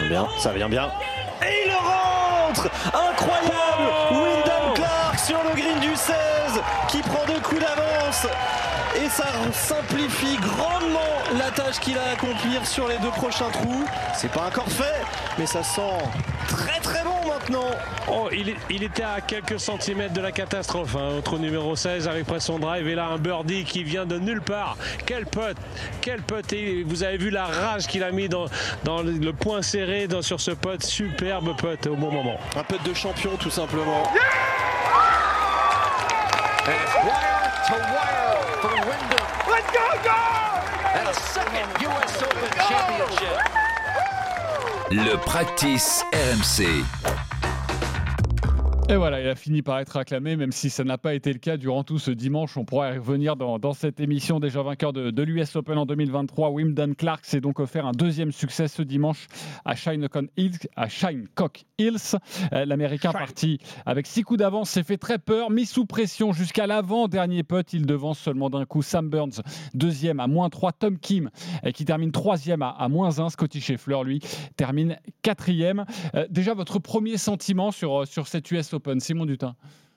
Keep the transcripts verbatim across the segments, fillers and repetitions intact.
vient bien, ça vient bien. Et il rentre! Incroyable! Wyndham Clark sur le green du seize qui prend deux coups d'avance. Et ça simplifie grandement la tâche qu'il a à accomplir sur les deux prochains trous. C'est pas encore fait, mais ça sent très très bon maintenant. Oh, il, est, il était à quelques centimètres de la catastrophe, hein, au trou numéro seize avec pression drive. Et là, un birdie qui vient de nulle part. Quel putt, quel putt. Et vous avez vu la rage qu'il a mis dans, dans le point serré dans, sur ce putt. Superbe putt au bon moment. Un putt de champion tout simplement. Yeah! To wire for Wyndham. Let's go, go! And a second U S Open championship. Le practice R M C. Et voilà, il a fini par être acclamé, même si ça n'a pas été le cas durant tout ce dimanche. On pourra y revenir dans, dans cette émission. Déjà vainqueur de, de l'U S Open en deux mille vingt-trois, Wyndham Clark s'est donc offert un deuxième succès ce dimanche à Shinnecock Hills. À Shinnecock Hills. Euh, L'Américain Shine. Parti avec six coups d'avance s'est fait très peur, mis sous pression jusqu'à l'avant-dernier putt. Il devance seulement d'un coup Sam Burns, deuxième à moins trois. Tom Kim, euh, qui termine troisième à, à moins un. Scotty Scheffler, lui, termine quatrième. Euh, déjà, votre premier sentiment sur, sur cette U S Open? Open, Simon Dutin.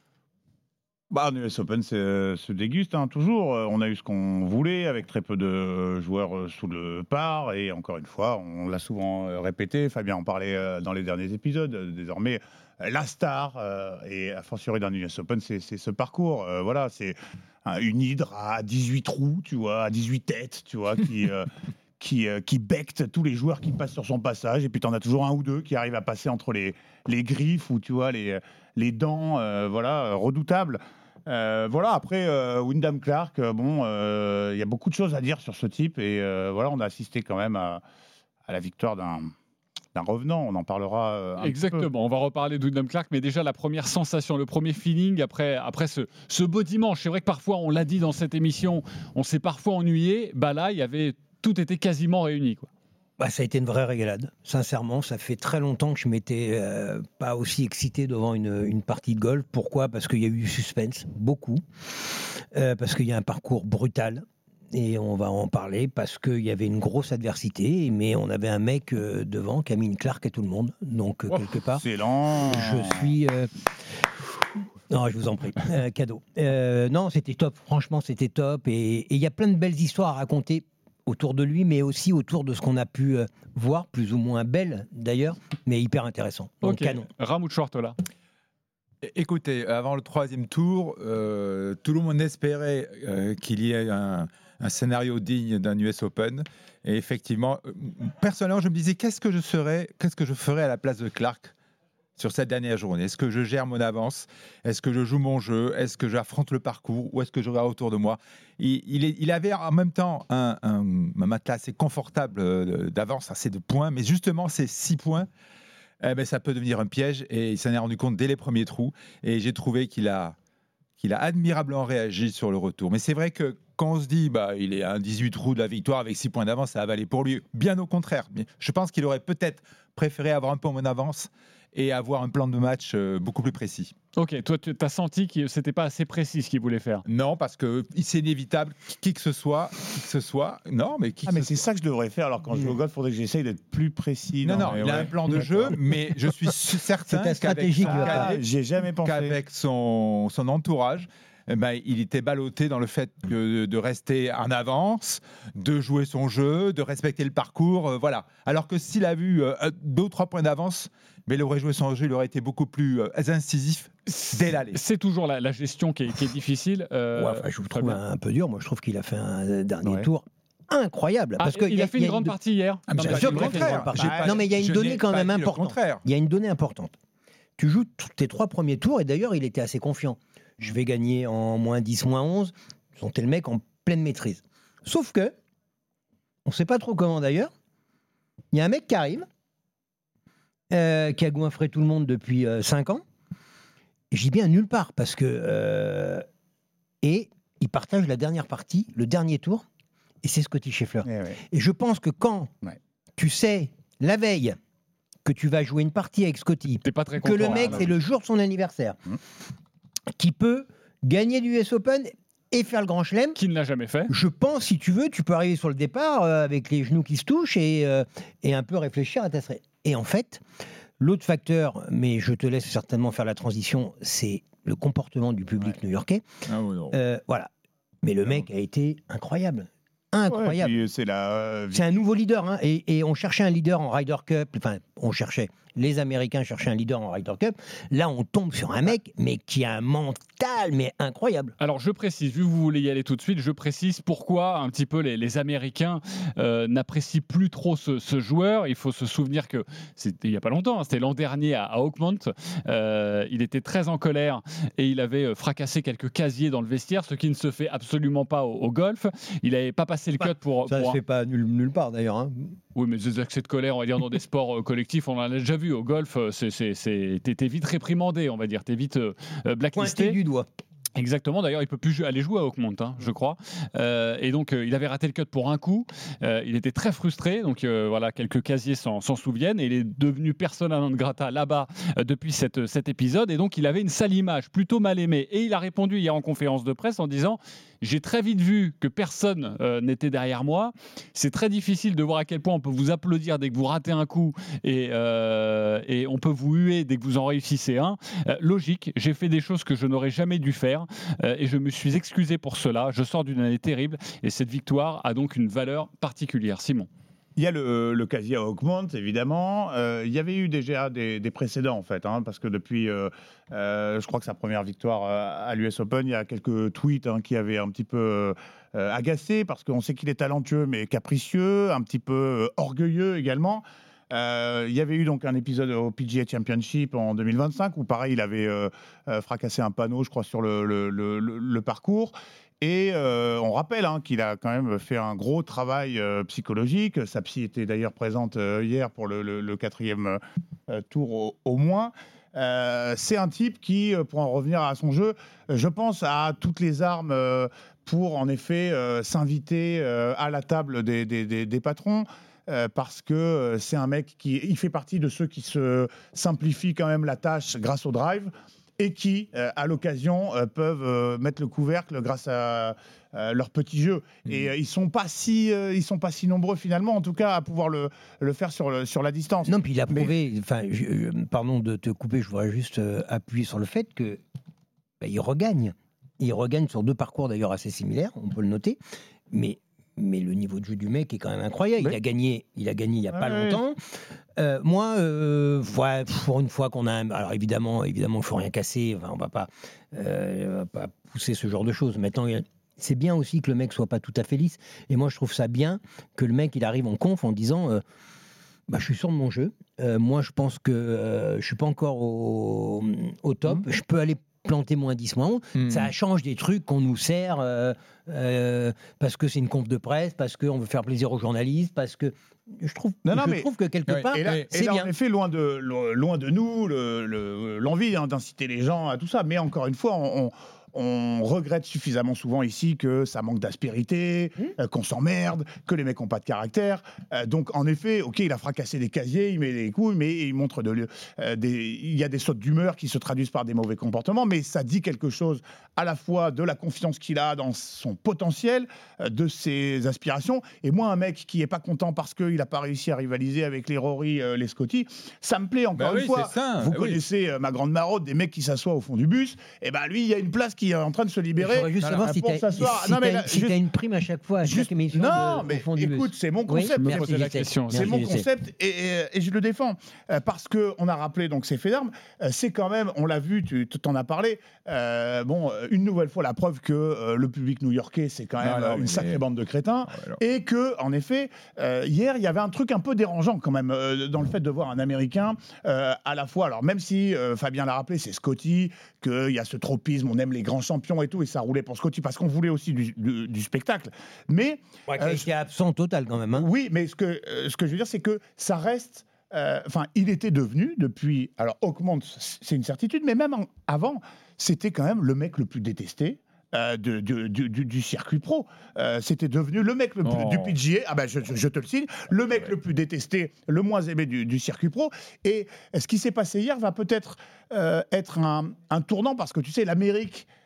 Bah, l'U S Open se, se déguste hein, toujours. On a eu ce qu'on voulait avec très peu de joueurs sous le par. Et encore une fois, on l'a souvent répété. Fabien en parlait dans les derniers épisodes. Désormais, la star, euh, et a fortiori d'un U S Open, c'est, c'est ce parcours. Euh, voilà, c'est une hydre à dix-huit trous, tu vois, à dix-huit têtes, tu vois, qui... Euh, qui, euh, qui becte tous les joueurs qui passent sur son passage, et puis tu en as toujours un ou deux qui arrivent à passer entre les, les griffes ou tu vois, les, les dents, euh, voilà, euh, redoutables. Euh, voilà, après, euh, Wyndham Clark, euh, bon, il euh, y a beaucoup de choses à dire sur ce type, et euh, voilà, on a assisté quand même à, à la victoire d'un, d'un revenant, on en parlera euh, un Exactement, petit peu. On va reparler de Wyndham Clark, mais déjà la première sensation, le premier feeling après, après ce, ce beau dimanche. C'est vrai que parfois, on l'a dit dans cette émission, on s'est parfois ennuyé, bah là, il y avait... tout était quasiment réuni, quoi. Bah, ça a été une vraie régalade. Sincèrement, ça fait très longtemps que je m'étais euh, pas aussi excité devant une, une partie de golf. Pourquoi ? Parce qu'il y a eu du suspense, beaucoup. Euh, parce qu'il y a un parcours brutal. Et on va en parler parce qu'il y avait une grosse adversité. Mais on avait un mec euh, devant qui a mis une Clark à tout le monde. Donc, euh, oh, quelque part, excellent. je suis... Euh, Non, je vous en prie, euh, cadeau. Euh, non, c'était top. Franchement, c'était top. Et il y a plein de belles histoires à raconter autour de lui, mais aussi autour de ce qu'on a pu euh, voir, plus ou moins belle d'ailleurs, mais hyper intéressant. Donc, okay. Canon. Ramoud Chouartola. Écoutez, avant le troisième tour, euh, tout le monde espérait euh, qu'il y ait un, un scénario digne d'un U S Open. Et effectivement, euh, personnellement, je me disais qu'est-ce que je serais, qu'est-ce que je ferais à la place de Clark sur cette dernière journée. Est-ce que je gère mon avance ? Est-ce que je joue mon jeu ? Est-ce que j'affronte le parcours ? Ou est-ce que je regarde autour de moi ? il, il, est, il avait en même temps un, un, un matelas assez confortable d'avance, assez de points, mais justement, ces six points, eh ben, ça peut devenir un piège, et il s'en est rendu compte dès les premiers trous, et j'ai trouvé qu'il a, qu'il a admirablement réagi sur le retour. Mais c'est vrai que quand on se dit bah, il est à dix-huit trous de la victoire avec six points d'avance, ça a avalé pour lui. Bien au contraire. Je pense qu'il aurait peut-être préféré avoir un peu moins d'avance et avoir un plan de match euh, beaucoup plus précis. Ok, toi tu as senti que c'était pas assez précis ce qu'il voulait faire. Non, parce que c'est inévitable, qui que ce soit, qui que ce soit, non, mais qui Ah, que mais ce c'est soit. ça que je devrais faire, alors quand je joue au golf, il faudrait que j'essaye d'être plus précis. Non, non, mais il ouais. a un plan de jeu, mais je suis certain C'est stratégique. qu'avec, Ah, qu'avec, j'ai jamais pensé. qu'avec son, son entourage, eh ben, il était ballotté dans le fait que, de rester en avance, de jouer son jeu, de respecter le parcours, euh, voilà. Alors que s'il a vu euh, deux ou trois points d'avance, mais il aurait joué son jeu, il aurait été beaucoup plus euh, incisif dès l'aller. C'est toujours la, la gestion qui est, qui est difficile. Euh, Ouais, enfin, je vous trouve un peu dur. Moi, je trouve qu'il a fait un dernier Ouais. tour incroyable. Ah, parce que il y a fait une y grande de... partie hier. Ah, mais Bien j'ai sûr, pas dit il a le fait une grande contraire. partie. J'ai pas- Non, mais il y a une je donnée n'ai quand pas même dit le importante. contraire. Il y a une donnée importante. Tu joues t- tes trois premiers tours, et d'ailleurs, il était assez confiant. Je vais gagner en moins dix, moins onze. C'était le mec en pleine maîtrise. Sauf que, on ne sait pas trop comment d'ailleurs, il y a un mec qui arrive, euh, qui a goinfré tout le monde depuis euh, cinq ans. Et je dis bien nulle part, parce que... Euh, et il partage la dernière partie, le dernier tour, et c'est Scotty Scheffler. Eh ouais. Et je pense que quand Ouais. tu sais, la veille, que tu vas jouer une partie avec Scotty, T'es pas très que content. le mec, hein, c'est le jour de son anniversaire, Mmh. qui peut gagner du U S Open et faire le Grand Chelem. Qui ne l'a jamais fait. Je pense, si tu veux, tu peux arriver sur le départ euh, avec les genoux qui se touchent et, euh, et un peu réfléchir à ta strate. Et en fait, l'autre facteur, mais je te laisse certainement faire la transition, c'est le comportement du public Ouais. new-yorkais. Ah, ouais, non. Euh, voilà. Mais le mec a été incroyable. Incroyable. Ouais, puis c'est la. euh, C'est un nouveau leader. Hein, et, et on cherchait un leader en Ryder Cup. Enfin, on cherchait. Les Américains cherchaient un leader en Ryder Cup. Là, on tombe sur un mec, mais qui a un mental, mais incroyable. Alors je précise, vu que vous voulez y aller tout de suite, je précise pourquoi un petit peu les, les Américains euh, n'apprécient plus trop ce, ce joueur. Il faut se souvenir que c'était il n'y a pas longtemps, hein, c'était l'an dernier à, à Oakmont. Euh, il était très en colère et il avait fracassé quelques casiers dans le vestiaire, ce qui ne se fait absolument pas au, au golf. Il n'avait pas passé le cut pour... Ça ne pour se fait pas nulle, nulle part d'ailleurs. Hein. Oui, mais des accès de colère, on va dire, dans des sports euh, collectifs, on en a déjà vu. Au golf, c'est, c'est, c'est, t'es, t'es vite réprimandé, on va dire. T'es vite euh, blacklisté. Pointé du doigt. Exactement, d'ailleurs il peut plus aller jouer à Oakmont, hein, je crois. Euh, et donc euh, il avait raté le cut pour un coup, euh, il était très frustré, donc euh, voilà, quelques casiers s'en, s'en souviennent, et il est devenu persona non grata là-bas euh, depuis cette, cet épisode, et donc il avait une sale image, plutôt mal aimée. Et il a répondu hier en conférence de presse en disant « J'ai très vite vu que personne euh, n'était derrière moi, c'est très difficile de voir à quel point on peut vous applaudir dès que vous ratez un coup, et, euh, et on peut vous huer dès que vous en réussissez un. Euh, logique, j'ai fait des choses que je n'aurais jamais dû faire, Euh, et je me suis excusé pour cela. Je sors d'une année terrible et cette victoire a donc une valeur particulière. Simon. Il y a le, le casier à Oakmont, évidemment. Euh, il y avait eu déjà des, des précédents, en fait, hein, parce que depuis, euh, euh, je crois que sa première victoire à, à l'U S Open, il y a quelques tweets hein, qui avaient un petit peu euh, agacé, parce qu'on sait qu'il est talentueux, mais capricieux, un petit peu euh, orgueilleux également. Euh, il y avait eu donc un épisode au P G A Championship en deux mille vingt-cinq où pareil il avait euh, euh, fracassé un panneau, je crois, sur le, le, le, le parcours. Et euh, on rappelle hein, qu'il a quand même fait un gros travail euh, psychologique. Sa psy était d'ailleurs présente euh, hier pour le, le, le quatrième euh, tour au, au moins. Euh, c'est un type qui, pour en revenir à son jeu, je pense a toutes les armes euh, pour en effet euh, s'inviter euh, à la table des, des, des, des patrons. Euh, parce que euh, c'est un mec qui il fait partie de ceux qui se simplifient quand même la tâche grâce au drive et qui, euh, à l'occasion, euh, peuvent euh, mettre le couvercle grâce à euh, leur petit jeu. Mmh. Et euh, ils sont pas si euh, ils sont pas si nombreux finalement, en tout cas, à pouvoir le, le faire sur, le, sur la distance. Non, puis il a prouvé. Enfin, je, pardon de te couper, je voudrais juste euh, appuyer sur le fait que bah, il regagne. Il regagne sur deux parcours d'ailleurs assez similaires, on peut le noter, mais mais le niveau de jeu du mec est quand même incroyable. Oui. Il a gagné, il a gagné il y a pas ouais. longtemps. Euh, moi, euh, ouais, pour une fois qu'on a, un... alors évidemment, évidemment, il faut rien casser. Enfin, on va pas, euh, va pas pousser ce genre de choses. Maintenant, c'est bien aussi que le mec soit pas tout à fait lisse. Et moi, je trouve ça bien que le mec il arrive en conf en disant. Euh, Bah, je suis sûr de mon jeu. Euh, moi, je pense que euh, je suis pas encore au, au top. Mmh. Je peux aller planter moins dix, moins onze. Mmh. Ça change des trucs qu'on nous sert euh, euh, parce que c'est une conf de presse, parce qu'on veut faire plaisir aux journalistes, parce que je trouve, non, non, je mais, trouve que quelque oui, part, et là, c'est et là, bien. En effet, loin de, loin de nous, le, le, l'envie hein, d'inciter les gens à tout ça. Mais encore une fois, on... on On regrette suffisamment souvent ici que ça manque d'aspérité, mmh. euh, qu'on s'emmerde, que les mecs n'ont pas de caractère. Euh, donc, en effet, ok, il a fracassé des casiers, il met des couilles, mais il montre de, euh, des, il y a des sautes d'humeur qui se traduisent par des mauvais comportements, mais ça dit quelque chose à la fois de la confiance qu'il a dans son potentiel, euh, de ses aspirations. Et moi, un mec qui est pas content parce qu'il n'a pas réussi à rivaliser avec les Rory, euh, les Scotty, ça me plaît encore bah une oui, fois. Ça. Vous bah connaissez oui. ma grande maraude, des mecs qui s'assoient au fond du bus. Et ben bah, lui, il y a une place qui est en train de se libérer. Je voudrais juste savoir si tu as si si une prime à chaque fois, à chaque juste, émission. Non, de, mais fond écoute, c'est mon concept. Oui, merci, la question. C'est mon concept et, et, et je le défends. Euh, parce qu'on a rappelé donc ces faits d'armes. Euh, c'est quand même, on l'a vu, tu t'en as parlé. Euh, bon, une nouvelle fois, la preuve que euh, le public new-yorkais, c'est quand même alors, une sacrée mais... bande de crétins. Alors. Et que, en effet, euh, hier, il y avait un truc un peu dérangeant quand même euh, dans le fait de voir un Américain euh, à la fois. Alors, même si euh, Fabien l'a rappelé, c'est Scotty, qu'il y a ce tropisme, on aime les grands champions et tout, et ça roulait pour Scotty parce qu'on voulait aussi du, du, du spectacle. Mais ouais, euh, qui est absent total quand même. Hein. Oui, mais ce que euh, ce que je veux dire, c'est que ça reste. Enfin, euh, il était devenu depuis. Alors, Oakmont, c'est une certitude, mais même en, avant, c'était quand même le mec le plus détesté. Euh, de, de, du, du, du circuit pro. Euh, c'était devenu le mec le plus, oh. du P G A, ah ben je, je, je te le signe, le mec ouais. le plus détesté, le moins aimé du, du circuit pro. Et ce qui s'est passé hier va peut-être euh, être un, un tournant, parce que tu sais, l'Amérique,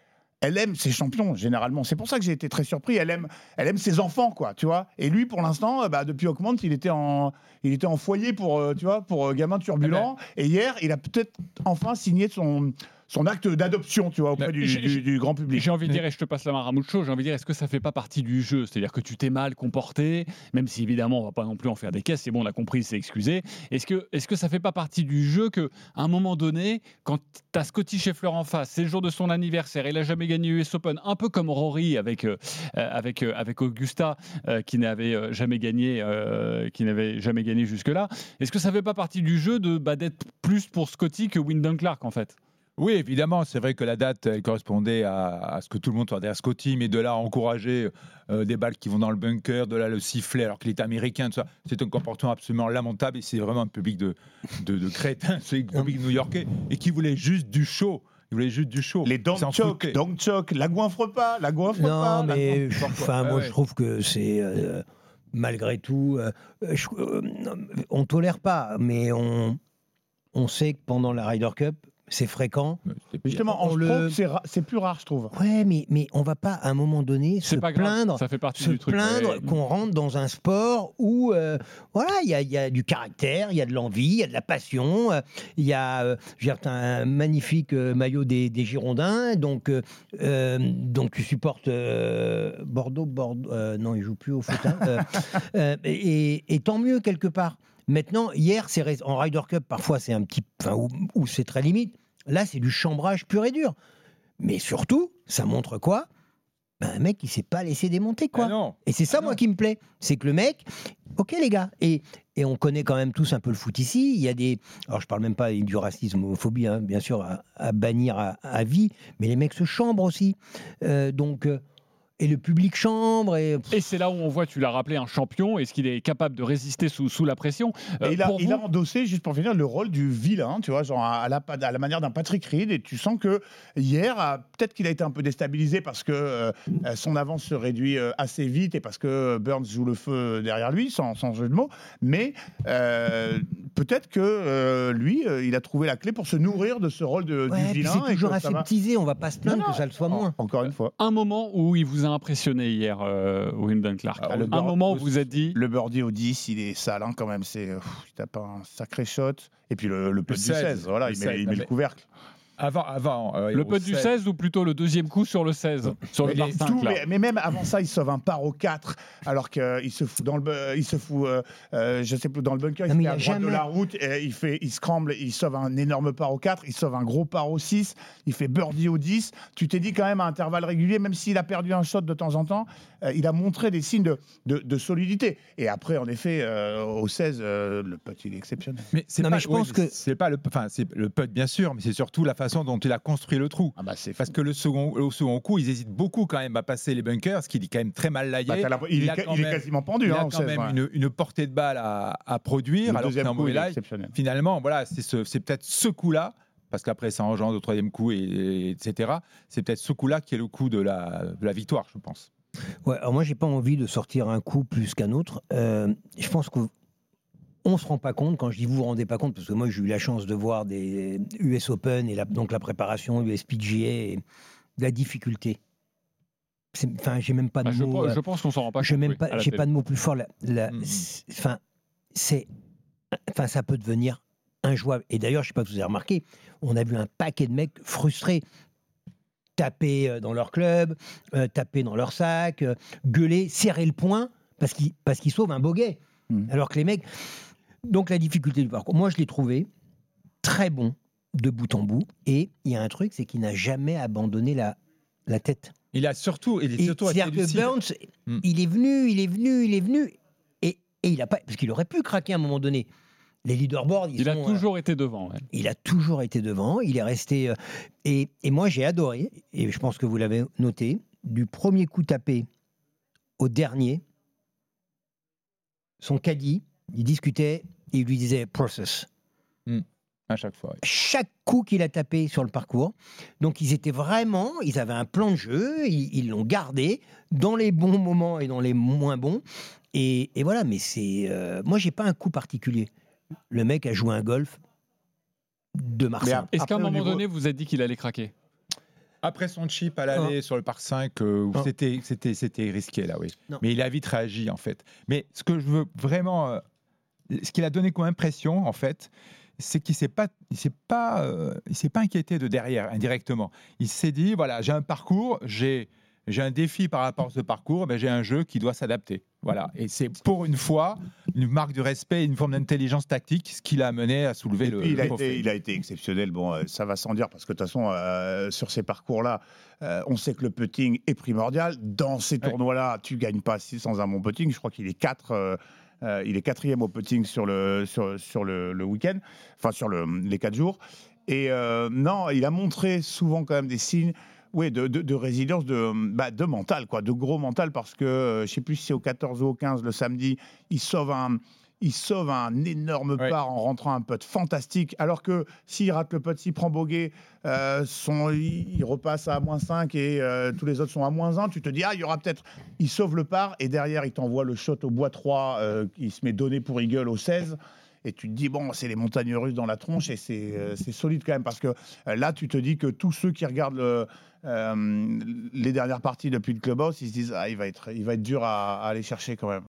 elle aime ses champions généralement. C'est pour ça que j'ai été très surpris. Elle aime, elle aime ses enfants, quoi, tu vois. Et lui, pour l'instant, bah, depuis Augmente, il était en, il était en foyer pour, euh, tu vois, pour euh, gamin turbulent. Et hier, il a peut-être enfin signé son. son acte d'adoption, tu vois, auprès du, du, du grand public. J'ai envie de dire, et je te passe la main à Ramoucho, j'ai envie de dire, est-ce que ça fait pas partie du jeu ? C'est-à-dire que tu t'es mal comporté, même si évidemment on va pas non plus en faire des caisses, c'est bon, on a compris, c'est excusé. Est-ce que, est-ce que ça fait pas partie du jeu qu'à un moment donné, quand tu as Scotty Scheffler en face, c'est le jour de son anniversaire, il a jamais gagné U S Open, un peu comme Rory avec, euh, avec, euh, avec Augusta, euh, qui n'avait euh, jamais gagné, euh, qui n'avait jamais gagné jusque-là, est-ce que ça fait pas partie du jeu de, bah, d'être plus pour Scotty que Wyndham Clark en fait ? Oui, évidemment, c'est vrai que la date elle correspondait à, à ce que tout le monde regardait à Scotty, mais de là à encourager euh, des balles qui vont dans le bunker, de là le sifflet alors qu'il est américain, tout ça, c'est un comportement absolument lamentable et c'est vraiment un public de, de, de crétins, c'est un public new-yorkais et qui voulait juste du show. Il voulait juste du show. Les don't choke, don't choke, la goinfre pas, la goinfre non, pas. Non, mais enfin, moi ah ouais. je trouve que c'est euh, malgré tout, euh, je, euh, on tolère pas, mais on, on sait que pendant la Ryder Cup, c'est fréquent. Justement, en le... stroke, c'est, ra- c'est plus rare, je trouve. Ouais, mais, mais on va pas, à un moment donné, c'est se pas plaindre, grave, ça fait partie se du truc, plaindre ouais. qu'on rentre dans un sport où, euh, voilà, il y a, y a du caractère, il y a de l'envie, il y a de la passion, il euh, y a, euh, je veux dire, t'as un magnifique euh, maillot des, des Girondins, donc, euh, donc tu supportes euh, Bordeaux, Bordeaux, euh, non, ils jouent plus au foot, hein, euh, euh, et, et tant mieux quelque part. Maintenant, hier, c'est en Ryder Cup, parfois c'est un petit, enfin, où, où c'est très limite. Là, c'est du chambrage pur et dur. Mais surtout, ça montre quoi ? Ben, un mec qui s'est pas laissé démonter, quoi. Ah non. Et c'est ça, Ah moi, non. qui me plaît. C'est que le mec, ok, les gars, et, et on connaît quand même tous un peu le foot ici. Il y a des, alors je parle même pas du racisme, homophobie, hein, bien sûr, à, à bannir à, à vie, mais les mecs se chambrent aussi. Euh, donc. Euh, Et le public chambre. Et, et c'est là où on voit, tu l'as rappelé, un champion. Est-ce qu'il est capable de résister sous, sous la pression ? euh, il, a, pour il vous... a endossé, juste pour finir, le rôle du vilain, tu vois, genre à la, à la manière d'un Patrick Reed. Et tu sens que hier, peut-être qu'il a été un peu déstabilisé parce que euh, son avance se réduit euh, assez vite et parce que Burns joue le feu derrière lui, sans, sans jeu de mots. Mais euh, peut-être que euh, lui, euh, il a trouvé la clé pour se nourrir de ce rôle de, ouais, du vilain. C'est toujours et aseptisé, va... on va pas se plaindre non, non. que ça le soit moins. Encore une fois. Un moment où il vous a impressionné hier, euh, Wyndham Clark. Ah, un bird, moment où vous êtes dit... Le birdie au dix, il est sale hein, quand même. C'est, pff, il tape un sacré shot. Et puis le, le putt du seize, voilà, il, met, il met le couvercle. Avant, avant, euh, le putt du seize ou plutôt le deuxième coup sur le seize, sur mais le par les, cinq, tout, là. Mais, mais même avant ça, il sauve un par au quatre, alors qu'il se fout dans le, il se fout, euh, euh, je sais plus, dans le bunker, non, il se met à droite jamais... de la route, et il fait, il scramble, il sauve un énorme par au quatre, il sauve un gros par au six, il fait birdie au dix. Tu t'es dit quand même à intervalles réguliers, même s'il a perdu un shot de temps en temps, euh, il a montré des signes de, de, de solidité. Et après, en effet, euh, au seize, euh, le putt, il est exceptionnel. Mais c'est non, pas, mais je oui, pense que c'est pas le, enfin, c'est le putt bien sûr, mais c'est surtout la façon dont il a construit le trou. Ah bah c'est parce que le second, le second coup, ils hésitent beaucoup quand même à passer les bunkers, ce qui est quand même très mal laillé. Bah, il, il, est, il même, est quasiment pendu. Il hein, a quand seize, même ouais. une, une portée de balle à, à produire. Le alors deuxième que c'est un coup, il est live. exceptionnel. Finalement, voilà, c'est, ce, c'est peut-être ce coup-là, parce qu'après ça engendre au troisième coup, et, et, etc. C'est peut-être ce coup-là qui est le coup de la, de la victoire, je pense. Ouais, alors moi, j'ai pas envie de sortir un coup plus qu'un autre. Euh, je pense que on se rend pas compte, quand je dis vous vous rendez pas compte, parce que moi j'ai eu la chance de voir des U S Open et la, donc la préparation U S P G A et la difficulté. Enfin, j'ai même pas de bah, mots. Je, je pense qu'on s'en rend pas j'ai compte. Même oui, pas, j'ai pas de mots plus forts. La, la, mmh. Enfin, c'est, enfin, ça peut devenir injouable. Et d'ailleurs, je sais pas si vous avez remarqué, on a vu un paquet de mecs frustrés. Taper dans leur club, euh, taper dans leur sac, euh, gueuler, serrer le poing parce qu'ils, parce qu'ils sauvent un bogey. Mmh. Alors que les mecs. Donc la difficulté du parcours, moi je l'ai trouvé très bon de bout en bout. Et il y a un truc, c'est qu'il n'a jamais abandonné la, la tête. Il a surtout, il est et surtout c'est-à-dire que Burns, mm. il est venu, il est venu, il est venu, et, et il a pas, parce qu'il aurait pu craquer à un moment donné. Les leaderboards, ils il sont, a toujours euh, été devant. Ouais. Il a toujours été devant. Il est resté. Euh, et, et moi j'ai adoré, et je pense que vous l'avez noté, du premier coup tapé au dernier, son caddie, il discutait. Et il lui disait « process mmh, ». À chaque fois. Oui. Chaque coup qu'il a tapé sur le parcours. Donc, ils étaient vraiment... Ils avaient un plan de jeu. Ils, ils l'ont gardé dans les bons moments et dans les moins bons. Et, et voilà, mais c'est... Euh, moi, j'ai pas un coup particulier. Le mec a joué un golf de Marseille. Est-ce qu'à un moment niveau... donné, vous vous êtes dit qu'il allait craquer ? Après son chip à l'aller Non. sur le par cinq, euh, Non. c'était, c'était, c'était risqué là, oui. Non. Mais il a vite réagi en fait. Mais ce que je veux vraiment, euh, ce qu'il a donné comme impression en fait, c'est qu'il s'est pas, il s'est pas, euh, il s'est pas inquiété de derrière indirectement. Il s'est dit voilà, j'ai un parcours, j'ai, j'ai un défi par rapport à ce parcours, ben j'ai un jeu qui doit s'adapter. Voilà. Et c'est pour une fois une marque de respect, une forme d'intelligence tactique, ce qui l'a amené à soulever Et le, puis, il, le a trophée. été, il a été exceptionnel. Bon, euh, ça va sans dire parce que de toute façon, euh, sur ces parcours-là, euh, on sait que le putting est primordial. Dans ces Ouais. tournois-là, tu gagnes pas si sans un bon putting. Je crois qu'il est quatre. Euh, euh, il est quatrième au putting sur le sur, sur le, le week-end, enfin sur le, les quatre jours. Et euh, non, il a montré souvent quand même des signes. Oui, de, de, de résilience, de, bah, de mental, quoi, de gros mental, parce que euh, je ne sais plus si c'est au quatorze ou au quinze le samedi, il sauve un, il sauve un énorme Ouais. par en rentrant un putt fantastique, alors que s'il rate le putt, s'il prend bogey, euh, son, il, il repasse à moins cinq et euh, tous les autres sont à moins un, tu te dis, ah, il y aura peut-être, il sauve le par, et derrière, il t'envoie le shot au bois trois, euh, il se met donné pour eagle au seize. Et tu te dis, bon, c'est les montagnes russes dans la tronche et c'est, euh, c'est solide quand même parce que euh, là, tu te dis que tous ceux qui regardent le, euh, les dernières parties depuis le clubhouse, ils se disent, ah, il va être, il va être dur à, à aller chercher quand même.